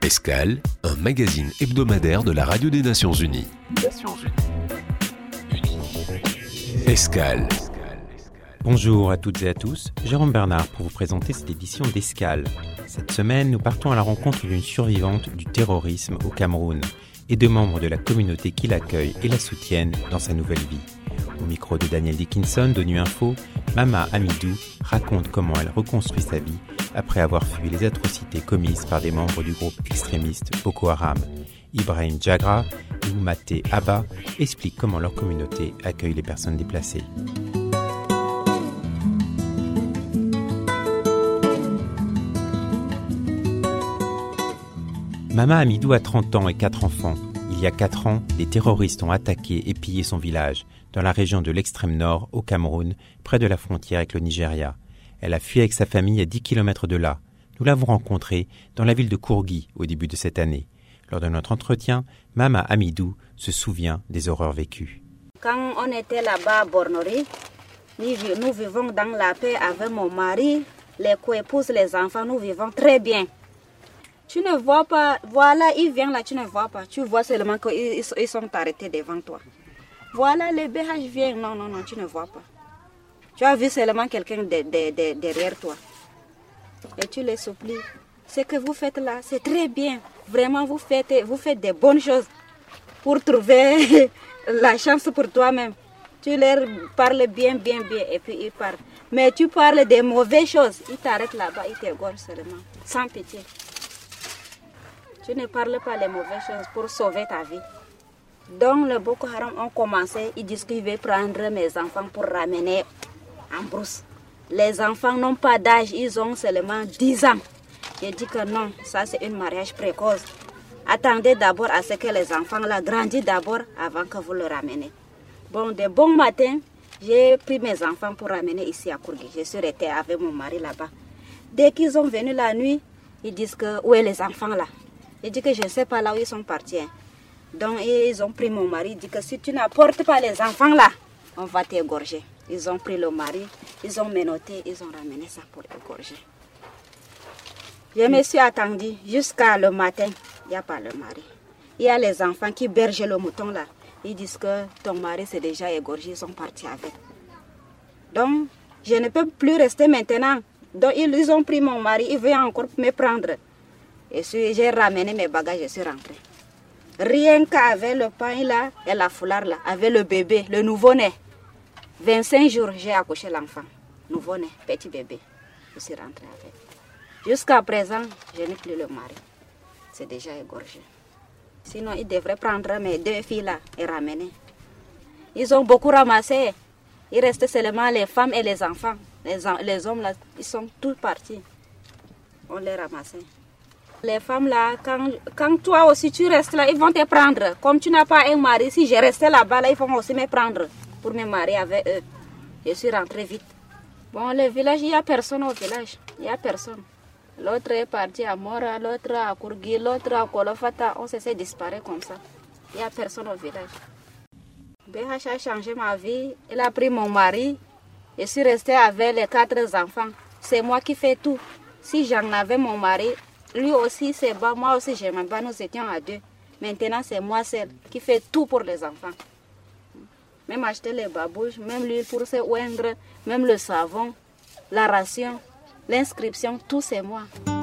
Escale, un magazine hebdomadaire de la Radio des Nations Unies. Escale. Bonjour à toutes et à tous, Jérôme Bernard pour vous présenter cette édition d'Escale. Cette semaine, nous partons à la rencontre d'une survivante du terrorisme au Cameroun et de membres de la communauté qui l'accueille et la soutiennent dans sa nouvelle vie. Au micro de Daniel Dickinson d'ONU Info, Mama Hamidou raconte comment elle reconstruit sa vie après avoir fui les atrocités commises par des membres du groupe extrémiste Boko Haram. Ibrahim Djagra et Oumaté Abba expliquent comment leur communauté accueille les personnes déplacées. Mama Hamidou a 30 ans et 4 enfants. Il y a 4 ans, des terroristes ont attaqué et pillé son village, dans la région de l'extrême nord, au Cameroun, près de la frontière avec le Nigeria. Elle a fui avec sa famille à 10 km de là. Nous l'avons rencontrée dans la ville de Kourgui au début de cette année. Lors de notre entretien, Mama Hamidou se souvient des horreurs vécues. Quand on était là-bas à Bornori, nous vivons dans la paix avec mon mari, les coépouses, les enfants, nous vivons très bien. Tu ne vois pas, voilà, il vient là, tu ne vois pas. Tu vois seulement qu'ils sont arrêtés devant toi. Voilà, le BH vient, non, tu ne vois pas. Tu as vu seulement quelqu'un derrière toi. Et tu les supplies. Ce que vous faites là, c'est très bien. Vraiment, vous faites des bonnes choses pour trouver la chance pour toi-même. Tu leur parles bien, et puis ils parlent. Mais tu parles des mauvaises choses. Ils t'arrêtent là-bas, ils t'égorgent seulement, sans pitié. Tu ne parles pas les mauvaises choses pour sauver ta vie. Donc, le Boko Haram ont commencé, ils disent qu'ils veulent prendre mes enfants pour ramener en brousse. Les enfants n'ont pas d'âge, ils ont seulement 10 ans. J'ai dit que non, ça c'est un mariage précoce. Attendez d'abord à ce que les enfants là grandissent d'abord avant que vous le ramenez. Bon, de bon matin, j'ai pris mes enfants pour ramener ici à Kourgui. Je suis restée avec mon mari là-bas. Dès qu'ils sont venus la nuit, ils disent que où est les enfants là? J'ai dit que je ne sais pas là où ils sont partis. Donc ils ont pris mon mari, ils disent que si tu n'apportes pas les enfants là, on va t'égorger. Ils ont pris le mari, ils ont menotté, ils ont ramené ça pour égorger. Je me suis attendue jusqu'à le matin, il n'y a pas le mari. Il y a les enfants qui bergent le mouton là. Ils disent que ton mari s'est déjà égorgé, ils sont partis avec. Donc je ne peux plus rester maintenant. Donc ils ont pris mon mari, ils veulent encore me prendre. Et j'ai ramené mes bagages, je suis rentrée. Rien qu'avec le pain là et la foulard là, avec le bébé, le nouveau-né. 25 jours, j'ai accouché l'enfant. Nouveau-né, petit bébé. Je suis rentrée avec. Jusqu'à présent, je n'ai plus le mari. C'est déjà égorgé. Sinon, ils devraient prendre mes 2 filles là et ramener. Ils ont beaucoup ramassé. Il restait seulement les femmes et les enfants. Les hommes là, ils sont tous partis. On les ramassait. Les femmes là, quand toi aussi tu restes là, ils vont te prendre. Comme tu n'as pas un mari, si je restais là-bas, là, ils vont aussi me prendre pour me marier avec eux. Je suis rentrée vite. Bon, le village, il n'y a personne au village. Il n'y a personne. L'autre est parti à Mora, l'autre à Kourgui, l'autre à Kolofata. On s'est disparu comme ça. Il n'y a personne au village. BH a changé ma vie. Il a pris mon mari. Je suis restée avec les 4 enfants. C'est moi qui fais tout. Si j'en avais mon mari, lui aussi c'est bas, moi aussi je m'en bats, nous étions à 2. Maintenant c'est moi seule qui fait tout pour les enfants. Même acheter les babouches, même l'huile pour se oindre, même le savon, la ration, l'inscription, tout c'est moi.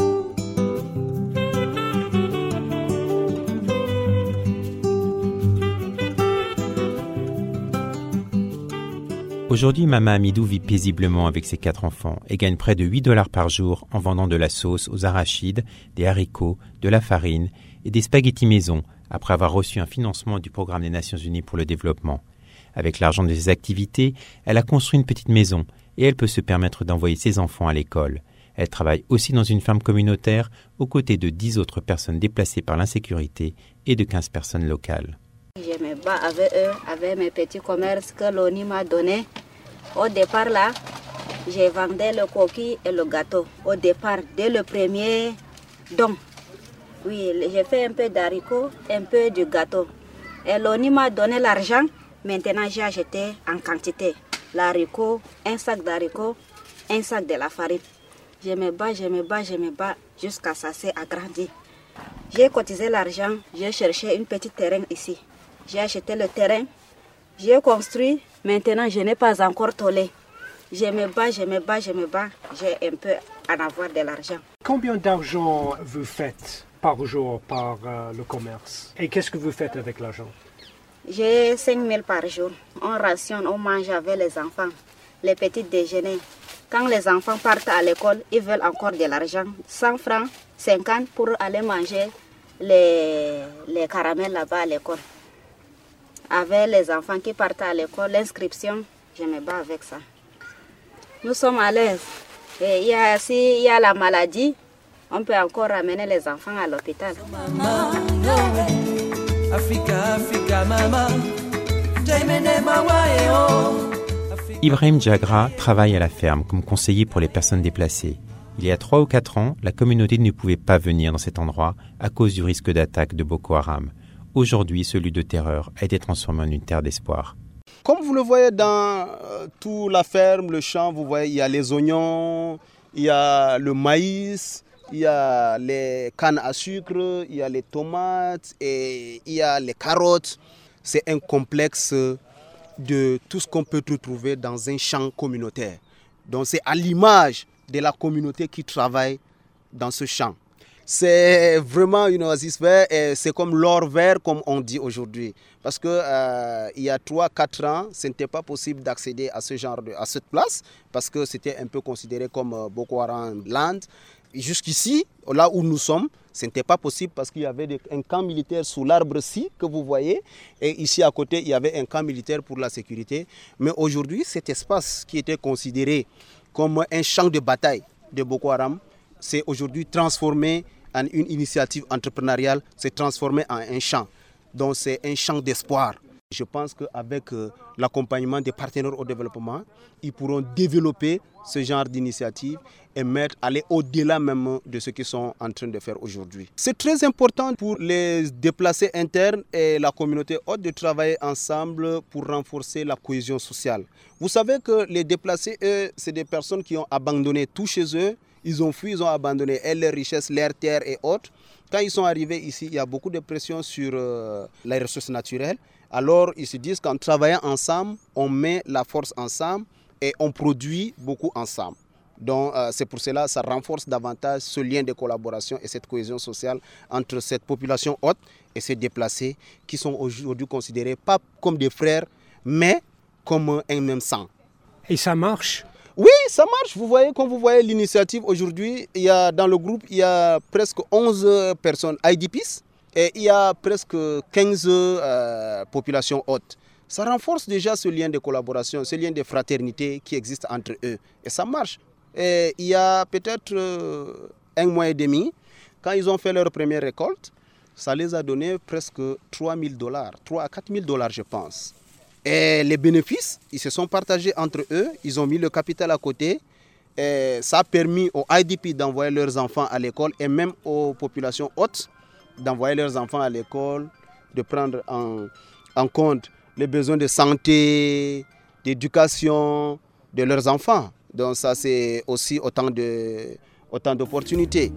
Aujourd'hui, Mama Hamidou vit paisiblement avec ses 4 enfants et gagne près de $8 par jour en vendant de la sauce aux arachides, des haricots, de la farine et des spaghettis maison après avoir reçu un financement du Programme des Nations Unies pour le développement. Avec l'argent de ses activités, elle a construit une petite maison et elle peut se permettre d'envoyer ses enfants à l'école. Elle travaille aussi dans une ferme communautaire aux côtés de 10 autres personnes déplacées par l'insécurité et de 15 personnes locales. Je me bats avec eux, avec mes petits commerces que l'ONU m'a donné. Au départ là, j'ai vendu le coquille et le gâteau. Au départ, dès le premier don. Oui, j'ai fait un peu d'haricots, un peu de gâteau. Et l'ONU m'a donné l'argent. Maintenant, j'ai acheté en quantité. L'haricot, un sac d'haricots, un sac de la farine. Je me bats jusqu'à ça s'est agrandi. J'ai cotisé l'argent, j'ai cherché un petit terrain ici. J'ai acheté le terrain, j'ai construit. Maintenant, je n'ai pas encore tollé. Je me bats, j'ai un peu en avoir de l'argent. Combien d'argent vous faites par jour par le commerce? Et qu'est-ce que vous faites avec l'argent? J'ai 5 000 par jour. On rationne, on mange avec les enfants, les petits déjeuners. Quand les enfants partent à l'école, ils veulent encore de l'argent. 100 francs, 50 pour aller manger les caramels là-bas à l'école. Avec les enfants qui partent à l'école, l'inscription, je me bats avec ça. Nous sommes à l'aise. Et s'il y a la maladie, on peut encore ramener les enfants à l'hôpital. Ibrahim Djagra travaille à la ferme comme conseiller pour les personnes déplacées. Il y a 3 ou 4 ans, la communauté ne pouvait pas venir dans cet endroit à cause du risque d'attaque de Boko Haram. Aujourd'hui, ce lieu de terreur a été transformé en une terre d'espoir. Comme vous le voyez dans toute la ferme, le champ, vous voyez, il y a les oignons, il y a le maïs, il y a les cannes à sucre, il y a les tomates et il y a les carottes. C'est un complexe de tout ce qu'on peut retrouver dans un champ communautaire. Donc c'est à l'image de la communauté qui travaille dans ce champ. C'est vraiment une oasis verte et c'est comme l'or vert comme on dit aujourd'hui. Parce que il y a 3-4 ans, ce n'était pas possible d'accéder à à cette place parce que c'était un peu considéré comme Boko Haram Land. Jusqu'ici, là où nous sommes, ce n'était pas possible parce qu'il y avait un camp militaire sous l'arbre-ci que vous voyez. Et ici à côté, il y avait un camp militaire pour la sécurité. Mais aujourd'hui, cet espace qui était considéré comme un champ de bataille de Boko Haram, c'est aujourd'hui transformé en une initiative entrepreneuriale, c'est transformé en un champ. Donc c'est un champ d'espoir. Je pense qu'avec l'accompagnement des partenaires au développement, ils pourront développer ce genre d'initiative et aller au-delà même de ce qu'ils sont en train de faire aujourd'hui. C'est très important pour les déplacés internes et la communauté haute de travailler ensemble pour renforcer la cohésion sociale. Vous savez que les déplacés, eux, c'est des personnes qui ont abandonné tout chez eux. Ils ont fui, ils ont abandonné leurs richesses, leurs terres et autres. Quand ils sont arrivés ici, il y a beaucoup de pression sur les ressources naturelles. Alors, ils se disent qu'en travaillant ensemble, on met la force ensemble et on produit beaucoup ensemble. Donc, c'est pour cela que ça renforce davantage ce lien de collaboration et cette cohésion sociale entre cette population haute et ces déplacés qui sont aujourd'hui considérés pas comme des frères, mais comme un même sang. Et ça marche? Oui, ça marche. Vous voyez, quand vous voyez l'initiative aujourd'hui, dans le groupe, il y a presque 11 personnes IDPs et il y a presque 15 populations hautes. Ça renforce déjà ce lien de collaboration, ce lien de fraternité qui existe entre eux. Et ça marche. Et il y a peut-être 1 mois et demi, quand ils ont fait leur première récolte, ça les a donné presque $3 000, 3 à 4 000 $, je pense. Et les bénéfices, ils se sont partagés entre eux, ils ont mis le capital à côté. Et ça a permis aux IDP d'envoyer leurs enfants à l'école et même aux populations hautes d'envoyer leurs enfants à l'école, de prendre en compte les besoins de santé, d'éducation de leurs enfants. Donc ça, c'est aussi autant d'opportunités.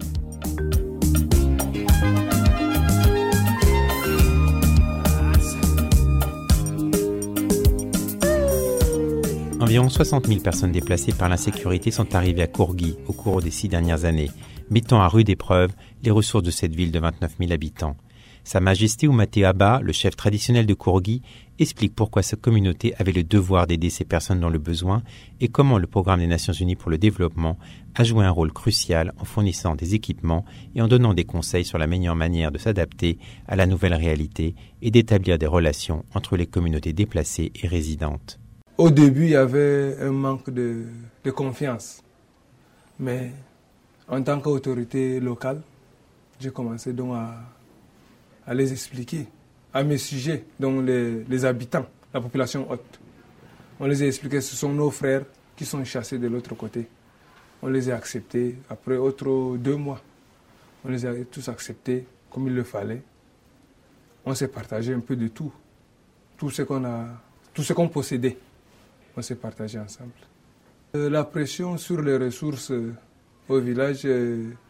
Environ 60 000 personnes déplacées par l'insécurité sont arrivées à Kourgui au cours des 6 dernières années, mettant à rude épreuve les ressources de cette ville de 29 000 habitants. Sa Majesté Oumaté Abba, le chef traditionnel de Kourgui, explique pourquoi sa communauté avait le devoir d'aider ces personnes dans le besoin et comment le Programme des Nations Unies pour le développement a joué un rôle crucial en fournissant des équipements et en donnant des conseils sur la meilleure manière de s'adapter à la nouvelle réalité et d'établir des relations entre les communautés déplacées et résidentes. Au début, il y avait un manque de confiance. Mais en tant qu'autorité locale, j'ai commencé donc à les expliquer à mes sujets, donc les habitants, la population haute. On les a expliqué, ce sont nos frères qui sont chassés de l'autre côté. On les a acceptés. Après 2 mois, on les a tous acceptés comme il le fallait. On s'est partagé un peu de tout. Tout ce qu'on possédait. On s'est partagé ensemble. La pression sur les ressources au village,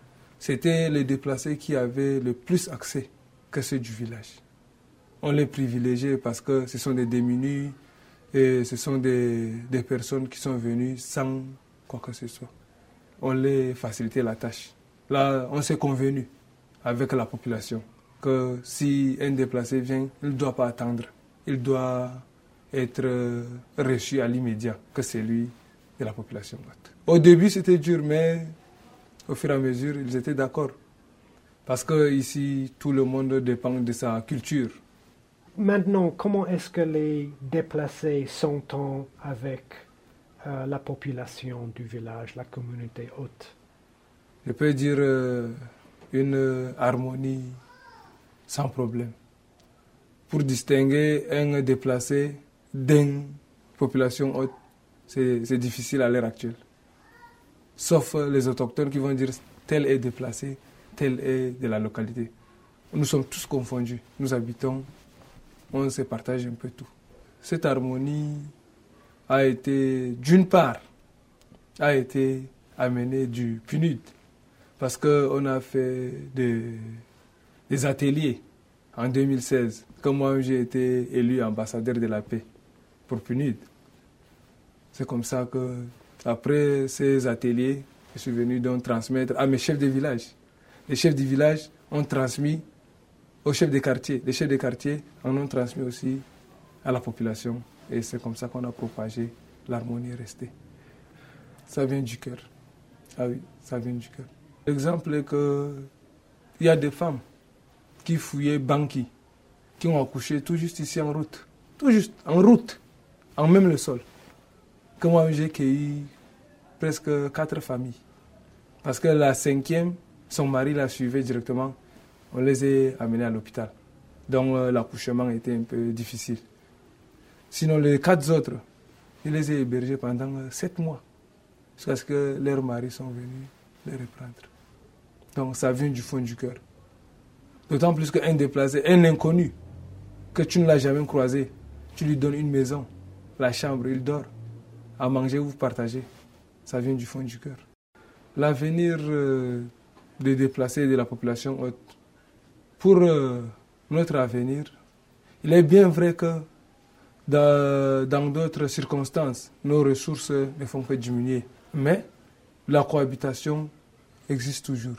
c'était les déplacés qui avaient le plus accès que ceux du village. On les privilégiait parce que ce sont des démunis et ce sont des personnes qui sont venues sans quoi que ce soit. On les facilitait la tâche. Là, on s'est convenu avec la population que si un déplacé vient, il ne doit pas attendre. Il doit être reçu à l'immédiat, que c'est lui de la population. Au début, c'était dur, mais au fur et à mesure, ils étaient d'accord. Parce qu'ici, tout le monde dépend de sa culture. Maintenant, comment est-ce que les déplacés s'entendent avec la population du village, la communauté haute? Je peux dire une harmonie sans problème. Pour distinguer un déplacé d'une population haute, c'est difficile à l'heure actuelle. Sauf les autochtones qui vont dire tel est déplacé, tel est de la localité. Nous sommes tous confondus. Nous habitons, on se partage un peu tout. Cette harmonie a été, d'une part, amenée du PNUD. Parce qu'on a fait des ateliers en 2016. Comme moi, j'ai été élu ambassadeur de la paix pour PNUD. C'est comme ça que, après ces ateliers, je suis venu donc transmettre à mes chefs de village. Les chefs du village ont transmis aux chefs des quartiers. Les chefs des quartiers en ont transmis aussi à la population. Et c'est comme ça qu'on a propagé, l'harmonie est restée. Ça vient du cœur. Ah oui, ça vient du cœur. L'exemple est qu'il y a des femmes qui fouillaient Banqui, qui ont accouché tout juste ici en route. Tout juste, en route, en même le sol. Que moi, j'ai cueilli presque 4 familles. Parce que la 5e, son mari la suivait directement. On les a amenés à l'hôpital. Donc l'accouchement était un peu difficile. Sinon, les 4 autres, je les ai hébergés pendant 7 mois. Jusqu'à ce que leurs maris sont venus les reprendre. Donc ça vient du fond du cœur. D'autant plus qu'un déplacé, un inconnu, que tu ne l'as jamais croisé, tu lui donnes une maison, la chambre, il dort. À manger, vous partagez. Ça vient du fond du cœur. L'avenir des déplacés de la population haute, pour notre avenir, il est bien vrai que dans d'autres circonstances, nos ressources ne font que diminuer. Mais la cohabitation existe toujours.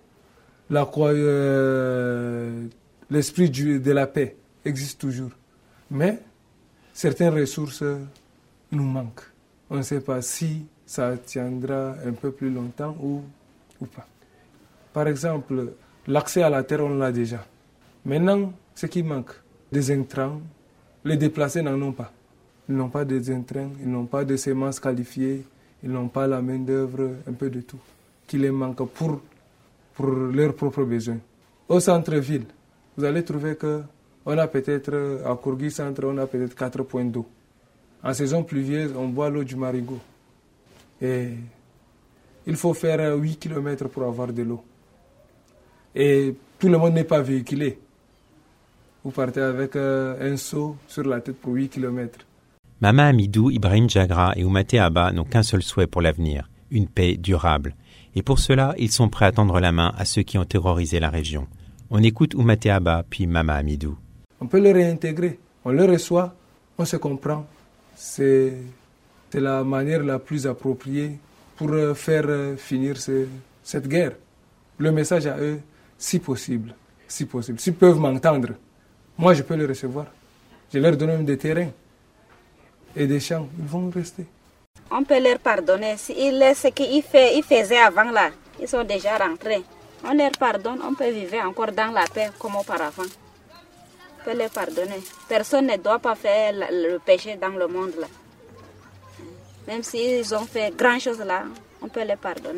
L'esprit de la paix existe toujours. Mais certaines ressources nous manquent. On ne sait pas si ça tiendra un peu plus longtemps ou pas. Par exemple, l'accès à la terre, on l'a déjà. Maintenant, ce qui manque, des intrants, les déplacés n'en ont pas. Ils n'ont pas des intrants, ils n'ont pas de semences qualifiées, ils n'ont pas la main-d'œuvre, un peu de tout, qui les manque pour leurs propres besoins. Au centre-ville, vous allez trouver qu'on a peut-être, à Kourgui Centre, on a peut-être 4 points d'eau. En saison pluvieuse, on boit l'eau du marigot. Et il faut faire 8 km pour avoir de l'eau. Et tout le monde n'est pas véhiculé. Vous partez avec un seau sur la tête pour 8 km. Mama Amidou, Ibrahim Djagra et Oumaté Abba n'ont qu'un seul souhait pour l'avenir, une paix durable. Et pour cela, ils sont prêts à tendre la main à ceux qui ont terrorisé la région. On écoute Oumaté Abba, puis Mama Amidou. On peut le réintégrer. On le reçoit, on se comprend. C'est la manière la plus appropriée pour faire finir cette guerre. Le message à eux, si possible. S'ils peuvent m'entendre, moi je peux les recevoir. Je leur donne même des terrains et des champs. Ils vont rester. On peut leur pardonner. S'ils laissent ce qu'ils faisaient avant là, ils sont déjà rentrés. On leur pardonne, on peut vivre encore dans la paix comme auparavant. On peut les pardonner. Personne ne doit pas faire le péché dans le monde là. Même s'ils ont fait grand chose là, on peut les pardonner.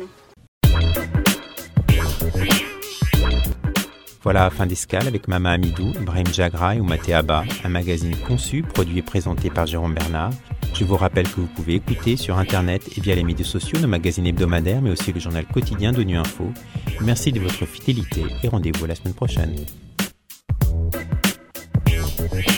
Voilà, fin d'escale avec Mama Amidou, Ibrahim Djagra et Oumaté Abba, un magazine conçu, produit et présenté par Jérôme Bernard. Je vous rappelle que vous pouvez écouter sur Internet et via les médias sociaux nos magazines hebdomadaires, mais aussi le journal quotidien d'ONU Info. Merci de votre fidélité et rendez-vous la semaine prochaine.